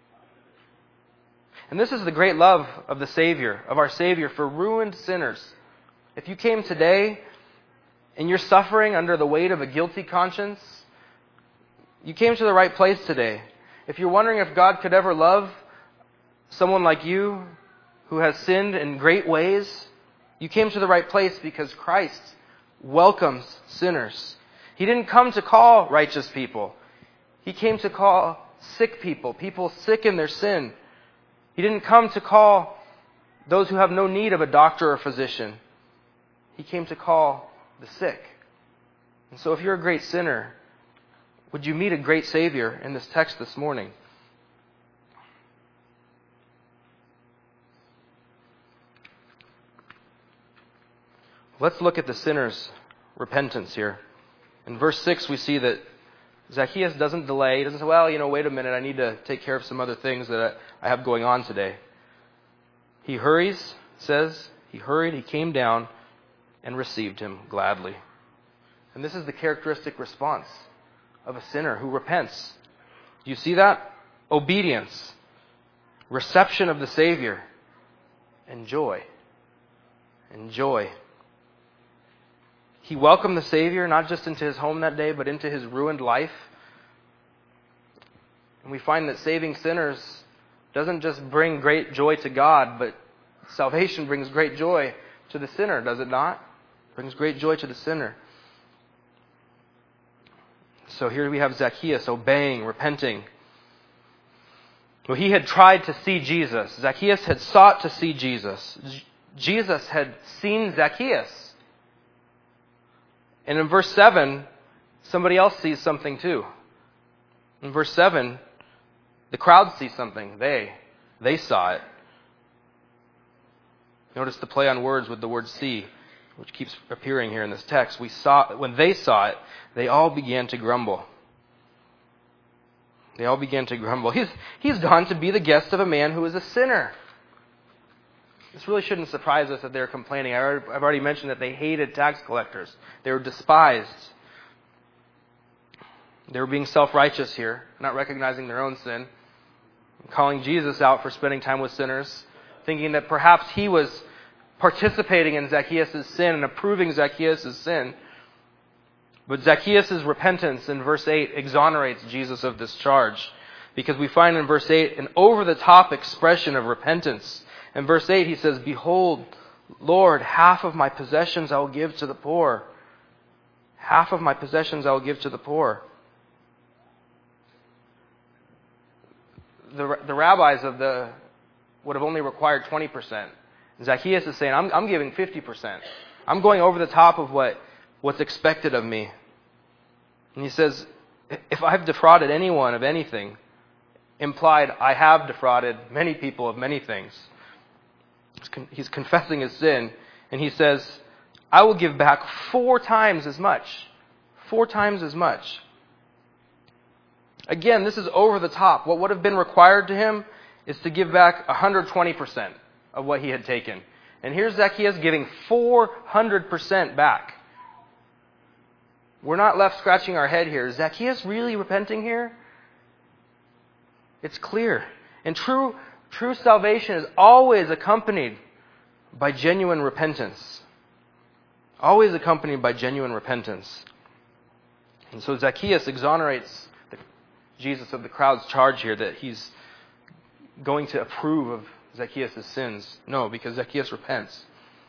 And this is the great love of the Savior, of our Savior for ruined sinners. If you came today and you're suffering under the weight of a guilty conscience, you came to the right place today. If you're wondering if God could ever love someone like you who has sinned in great ways, you came to the right place because Christ welcomes sinners. He didn't come to call righteous people. He came to call sick people, people sick in their sin. He didn't come to call those who have no need of a doctor or physician. He came to call the sick. And so if you're a great sinner, would you meet a great Savior in this text this morning? Let's look at the sinner's repentance here. In verse six, we see that Zacchaeus doesn't delay. He doesn't say, well, you know, wait a minute, I need to take care of some other things that I have going on today. He hurries, says, he hurried, he came down and received him gladly. And this is the characteristic response of a sinner who repents. Do you see that? obedience, reception of the Savior, and joy. And joy. He welcomed the Savior not just into his home that day, but into his ruined life. And we find that saving sinners doesn't just bring great joy to God, but salvation brings great joy to the sinner, does it not? It brings great joy to the sinner. So here we have Zacchaeus obeying, repenting. Well, he had tried to see Jesus. Zacchaeus had sought to see Jesus. Jesus had seen Zacchaeus. And in verse seven, somebody else sees something too. In verse seven, the crowd sees something. They, they saw it. Notice the play on words with the word see, which keeps appearing here in this text. We saw, when they saw it, they all began to grumble. They all began to grumble. He's, he's gone to be the guest of a man who is a sinner. This really shouldn't surprise us that they're complaining. I already, I've already mentioned that they hated tax collectors. They were despised. They were being self-righteous here, not recognizing their own sin, calling Jesus out for spending time with sinners, thinking that perhaps he was participating in Zacchaeus' sin and approving Zacchaeus' sin. But Zacchaeus' repentance in verse eight exonerates Jesus of this charge, because we find in verse eight an over-the-top expression of repentance. In verse eight he says, "Behold, Lord, half of my possessions I will give to the poor. Half of my possessions I will give to the poor." The, the rabbis of the would have only required twenty percent. Zacchaeus is saying, I'm, I'm giving fifty percent. I'm going over the top of what, what's expected of me. And he says, if I've defrauded anyone of anything, implied I have defrauded many people of many things. He's, con- he's confessing his sin, and he says, I will give back four times as much. Four times as much. Again, this is over the top. What would have been required to him is to give back one hundred twenty percent of what he had taken. And here's Zacchaeus giving four hundred percent back. We're not left scratching our head here. Is Zacchaeus really repenting here? It's clear. And true, true salvation is always accompanied by genuine repentance. Always accompanied by genuine repentance. And so Zacchaeus exonerates the, Jesus of the crowd's charge here that he's going to approve of Zacchaeus' sins. No, because Zacchaeus repents.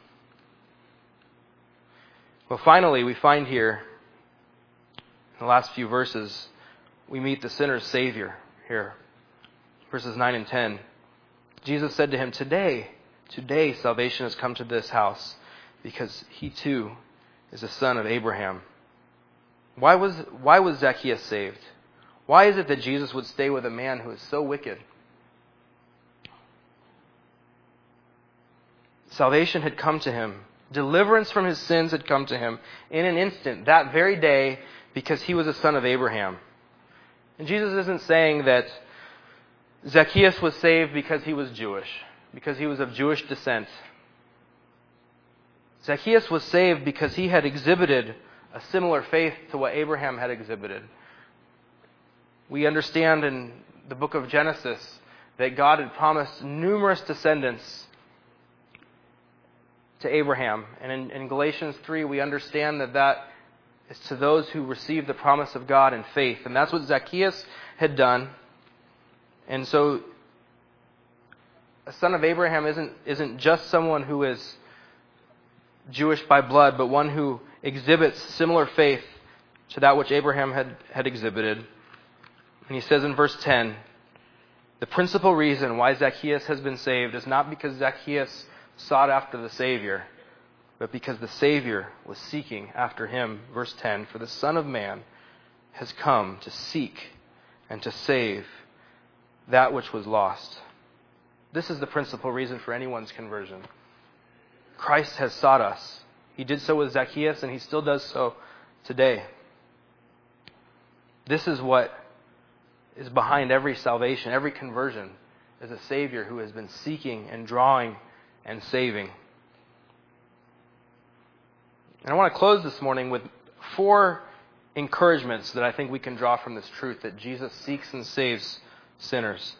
Well, finally, we find here, in the last few verses, we meet the sinner's Savior here. Verses nine and ten. Jesus said to him, Today, today salvation has come to this house, because he too is a son of Abraham. Why was, why was Zacchaeus saved? Why is it that Jesus would stay with a man who is so wicked? Salvation had come to him. Deliverance from his sins had come to him in an instant, that very day, because he was a son of Abraham. And Jesus isn't saying that Zacchaeus was saved because he was Jewish, because he was of Jewish descent. Zacchaeus was saved because he had exhibited a similar faith to what Abraham had exhibited. We understand in the book of Genesis that God had promised numerous descendants to Abraham. And in, in Galatians three, we understand that that is to those who receive the promise of God in faith. And that's what Zacchaeus had done. And so a son of Abraham isn't, isn't just someone who is Jewish by blood, but one who exhibits similar faith to that which Abraham had, had exhibited. And he says in verse ten, the principal reason why Zacchaeus has been saved is not because Zacchaeus sought after the Savior, but because the Savior was seeking after him. Verse ten, for the Son of Man has come to seek and to save that which was lost. This is the principal reason for anyone's conversion. Christ has sought us. He did so with Zacchaeus, and he still does so today. This is what is behind every salvation, every conversion, is a Savior who has been seeking and drawing and saving. And I want to close this morning with four encouragements that I think we can draw from this truth that Jesus seeks and saves sinners.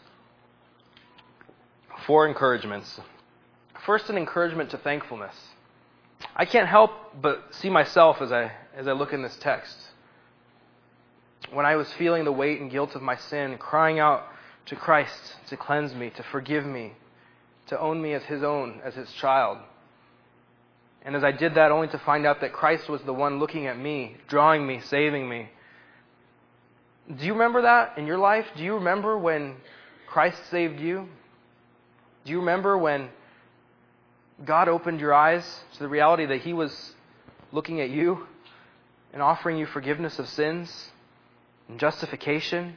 Four encouragements. First, an encouragement to thankfulness. I can't help but see myself as I as I look in this text. When I was feeling the weight and guilt of my sin, crying out to Christ to cleanse me, to forgive me, to own me as His own, as His child. And as I did that, only to find out that Christ was the one looking at me, drawing me, saving me. Do you remember that in your life? Do you remember when Christ saved you? Do you remember when God opened your eyes to the reality that He was looking at you and offering you forgiveness of sins and justification?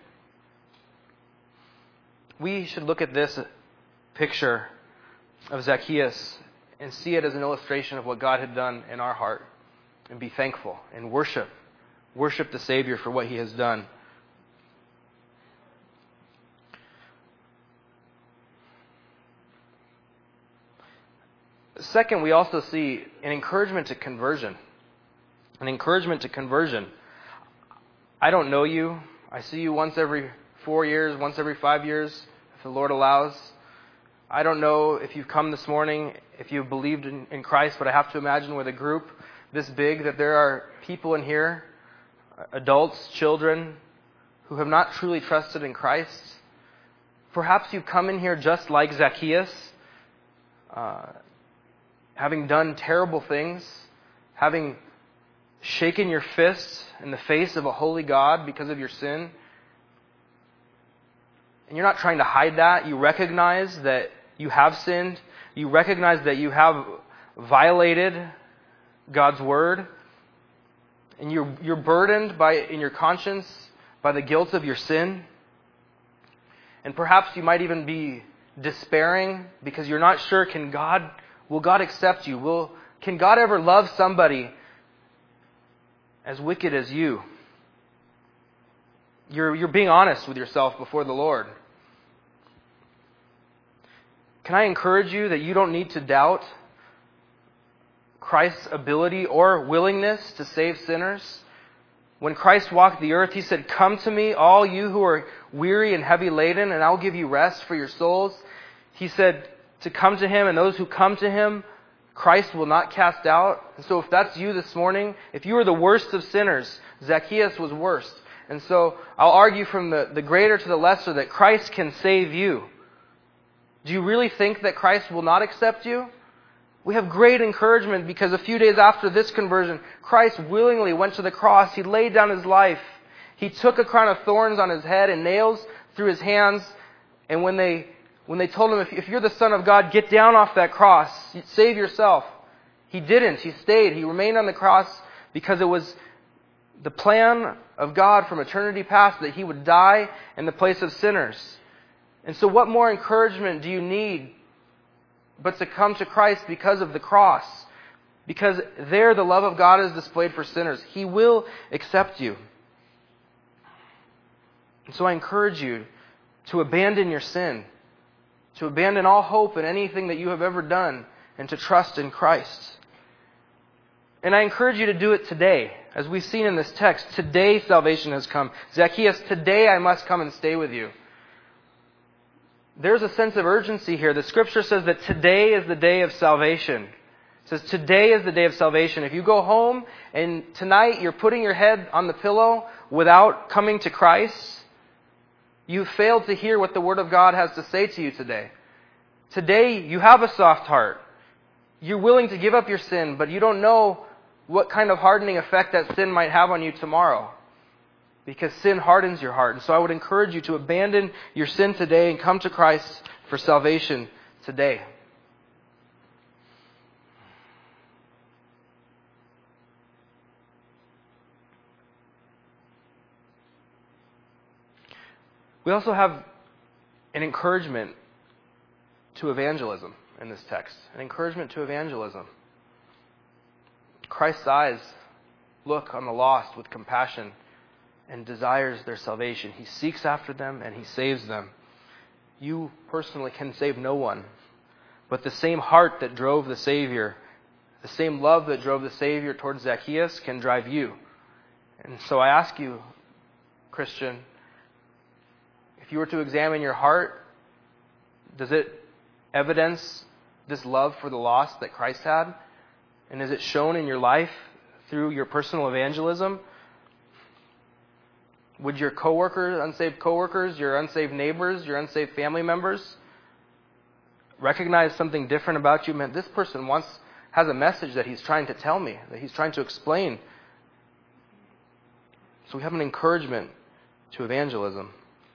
We should look at this picture of Zacchaeus and see it as an illustration of what God had done in our heart, and be thankful and worship. Worship the Savior for what He has done. Second, we also see an encouragement to conversion. An encouragement to conversion. I don't know you. I see you once every four years, once every five years, if the Lord allows. I don't know if you've come this morning, if you've believed in, in Christ, but I have to imagine with a group this big that there are people in here, adults, children, who have not truly trusted in Christ. Perhaps you've come in here just like Zacchaeus, uh, having done terrible things, having shaken your fists in the face of a holy God because of your sin. And you're not trying to hide that. You recognize that you have sinned. You recognize that you have violated God's word. And you're, you're burdened by, in your conscience by the guilt of your sin. And perhaps you might even be despairing because you're not sure, can God, will God accept you? Will, can God ever love somebody as wicked as you? You're, you're being honest with yourself before the Lord. Can I encourage you that you don't need to doubt Christ's ability or willingness to save sinners? When Christ walked the earth, He said, "Come to me, all you who are weary and heavy laden, and I'll give you rest for your souls." He said to come to Him, and those who come to Him, Christ will not cast out. And so if that's you this morning, if you are the worst of sinners, Zacchaeus was worst. And so I'll argue from the, the greater to the lesser that Christ can save you. Do you really think that Christ will not accept you? We have great encouragement because a few days after this conversion, Christ willingly went to the cross. He laid down His life. He took a crown of thorns on His head and nails through His hands. And when they when they told Him, if, if you're the Son of God, get down off that cross. Save yourself. He didn't. He stayed. He remained on the cross because it was the plan of God from eternity past that He would die in the place of sinners. And so what more encouragement do you need but to come to Christ because of the cross? Because there the love of God is displayed for sinners. He will accept you. And so I encourage you to abandon your sin, to abandon all hope in anything that you have ever done, and to trust in Christ. And I encourage you to do it today. As we've seen in this text, today salvation has come. Zacchaeus, today I must come and stay with you. There's a sense of urgency here. The Scripture says that today is the day of salvation. It says today is the day of salvation. If you go home and tonight you're putting your head on the pillow without coming to Christ, you failed to hear what the Word of God has to say to you today. Today you have a soft heart. You're willing to give up your sin, but you don't know what kind of hardening effect that sin might have on you tomorrow. Because sin hardens your heart. And so I would encourage you to abandon your sin today and come to Christ for salvation today. We also have an encouragement to evangelism in this text. An encouragement to evangelism. Christ's eyes look on the lost with compassion and desires their salvation. He seeks after them and He saves them. You personally can save no one. But the same heart that drove the Savior, the same love that drove the Savior towards Zacchaeus can drive you. And so I ask you, Christian, if if you were to examine your heart, does it evidence this love for the lost that Christ had? And is it shown in your life through your personal evangelism? Would your coworkers, unsaved coworkers, your unsaved neighbors, your unsaved family members recognize something different about you? Man, this person wants has a message that he's trying to tell me, that he's trying to explain. So we have an encouragement to evangelism.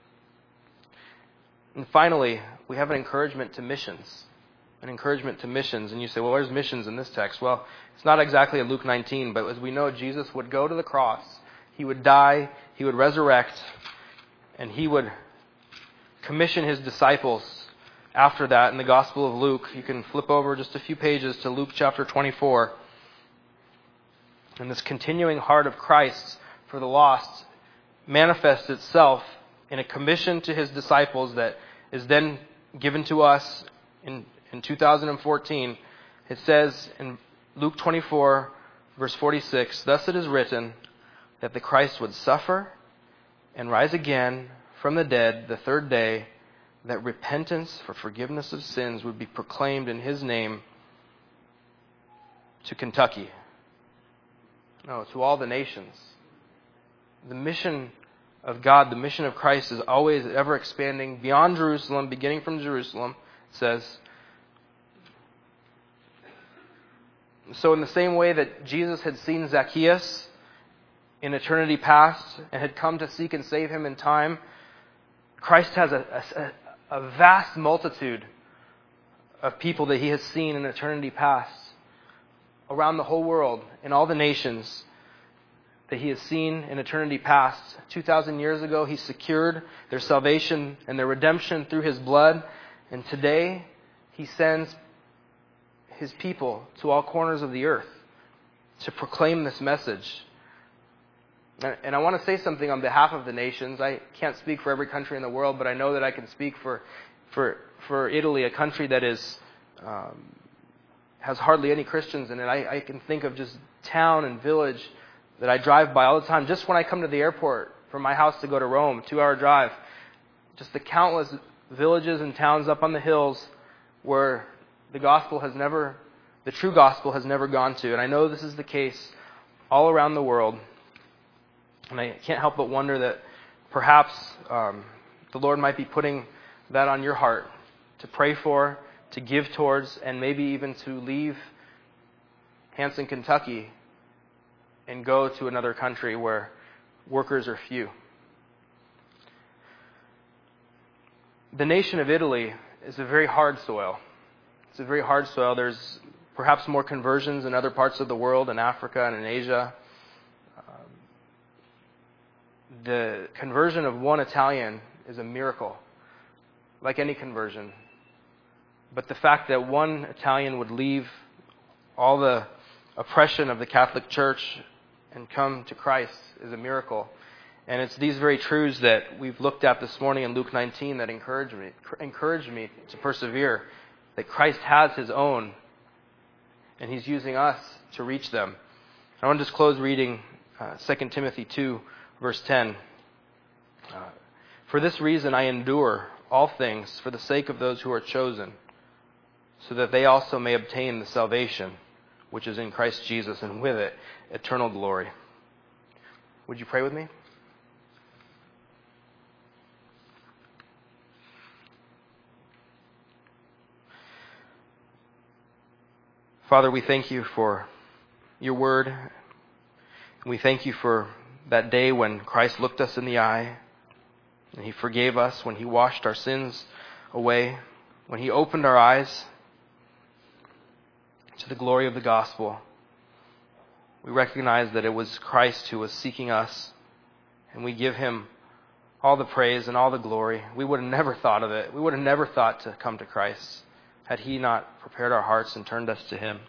And finally, we have an encouragement to missions. An encouragement to missions. And you say, well, where's missions in this text? Well, it's not exactly in Luke nineteen, but as we know, Jesus would go to the cross. He would die, he would resurrect, and he would commission his disciples after that in the Gospel of Luke. You can flip over just a few pages to Luke chapter twenty-four. And this continuing heart of Christ for the lost manifests itself in a commission to his disciples that is then given to us in, in two thousand fourteen. It says in Luke twenty-four, verse forty-six, "Thus it is written that the Christ would suffer and rise again from the dead the third day, that repentance for forgiveness of sins would be proclaimed in his name to Kentucky." No, to all the nations. The mission of God, the mission of Christ is always ever expanding beyond Jerusalem, beginning from Jerusalem, it says. So in the same way that Jesus had seen Zacchaeus in eternity past and had come to seek and save him in time, Christ has a, a, a vast multitude of people that he has seen in eternity past around the whole world, in all the nations that he has seen in eternity past. two thousand years ago, he secured their salvation and their redemption through his blood. And today, he sends his people to all corners of the earth to proclaim this message. And I want to say something on behalf of the nations. I can't speak for every country in the world, but I know that I can speak for for, for Italy, a country that is um, has hardly any Christians in it. I, I can think of just town and village that I drive by all the time. Just when I come to the airport from my house to go to Rome, two-hour drive, just the countless villages and towns up on the hills where the gospel has never, the true gospel has never gone to. And I know this is the case all around the world. And I can't help but wonder that perhaps um, the Lord might be putting that on your heart to pray for, to give towards, and maybe even to leave Hanson, Kentucky, and go to another country where workers are few. The nation of Italy is a very hard soil. It's a very hard soil. There's perhaps more conversions in other parts of the world, in Africa and in Asia. Um, the conversion of one Italian is a miracle, like any conversion. But the fact that one Italian would leave all the oppression of the Catholic Church and come to Christ is a miracle. And it's these very truths that we've looked at this morning in Luke nineteen that encourage me, encourage me to persevere, that Christ has his own, and he's using us to reach them. I want to just close reading uh, Second Timothy two, verse ten. Uh, For this reason I endure all things for the sake of those who are chosen, so that they also may obtain the salvation which is in Christ Jesus, and with it eternal glory. Would you pray with me? Father, we thank you for your word. We thank you for that day when Christ looked us in the eye, and he forgave us, when he washed our sins away, when he opened our eyes to the glory of the gospel. We recognize that it was Christ who was seeking us, and we give him all the praise and all the glory. We would have never thought of it. We would have never thought to come to Christ had he not prepared our hearts and turned us to him.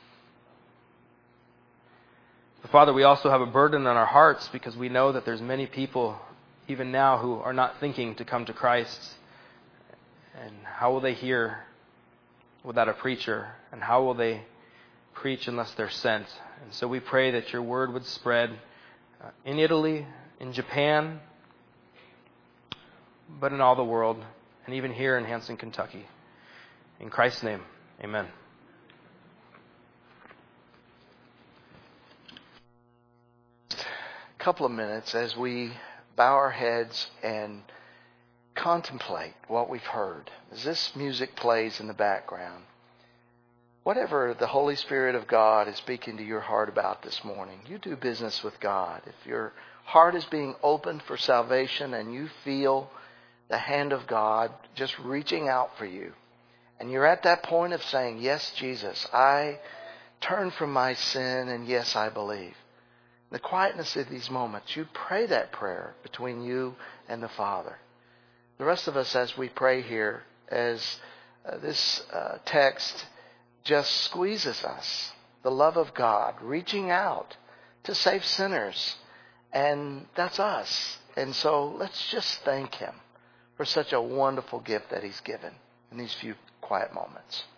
But Father, we also have a burden on our hearts because we know that there's many people even now who are not thinking to come to Christ. And how will they hear without a preacher? And how will they preach unless they're sent? And so we pray that your word would spread uh, in Italy, in Japan, but in all the world, and even here in Hanson, Kentucky. In Christ's name, amen. A couple of minutes as we bow our heads and contemplate what we've heard. As this music plays in the background, whatever the Holy Spirit of God is speaking to your heart about this morning, you do business with God. If your heart is being opened for salvation and you feel the hand of God just reaching out for you, and you're at that point of saying, yes, Jesus, I turn from my sin, and yes, I believe. In the quietness of these moments, you pray that prayer between you and the Father. The rest of us, as we pray here, as uh, this uh, text just squeezes us, the love of God reaching out to save sinners, and that's us. And so let's just thank Him for such a wonderful gift that He's given in these few quiet moments.